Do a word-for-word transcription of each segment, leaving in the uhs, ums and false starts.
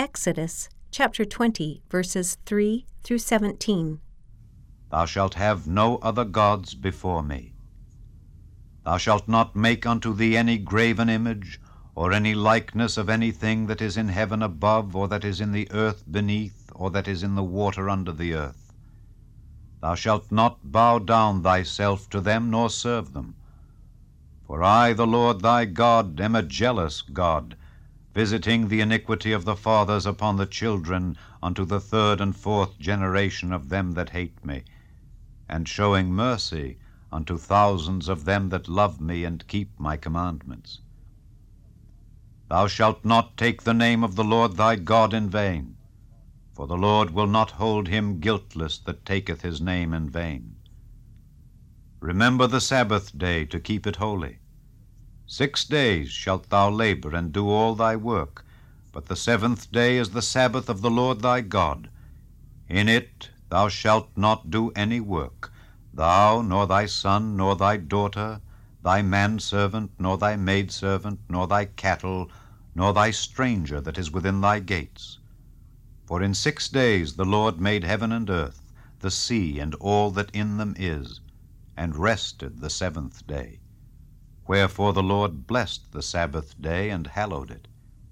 Exodus chapter twenty, verses three through seventeen. Thou shalt have no other gods before me. Thou shalt not make unto thee any graven image, or any likeness of anything that is in heaven above, or that is in the earth beneath, or that is in the water under the earth. Thou shalt not bow down thyself to them, nor serve them. For I, the Lord thy God, am a jealous God, visiting the iniquity of the fathers upon the children unto the third and fourth generation of them that hate me, and showing mercy unto thousands of them that love me and keep my commandments. Thou shalt not take the name of the Lord thy God in vain, for the Lord will not hold him guiltless that taketh his name in vain. Remember the Sabbath day to keep it holy. Six days shalt thou labor and do all thy work, but the seventh day is the Sabbath of the Lord thy God. In it thou shalt not do any work, thou, nor thy son, nor thy daughter, thy manservant, nor thy maidservant, nor thy cattle, nor thy stranger that is within thy gates. For in six days the Lord made heaven and earth, the sea, and all that in them is, and rested the seventh day. Wherefore the Lord blessed the Sabbath day, and hallowed it.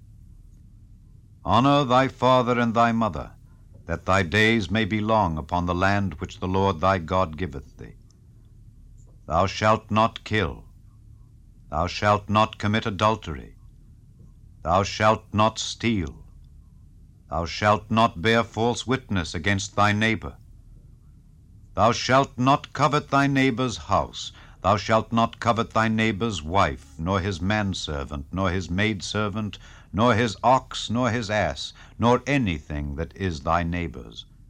Honor thy father and thy mother, that thy days may be long upon the land which the Lord thy God giveth thee. Thou shalt not kill. Thou shalt not commit adultery. Thou shalt not steal. Thou shalt not bear false witness against thy neighbor. Thou shalt not covet thy neighbor's house. Thou shalt not covet thy neighbor's wife, nor his manservant, nor his maidservant, nor his ox, nor his ass, nor anything that is thy neighbor's.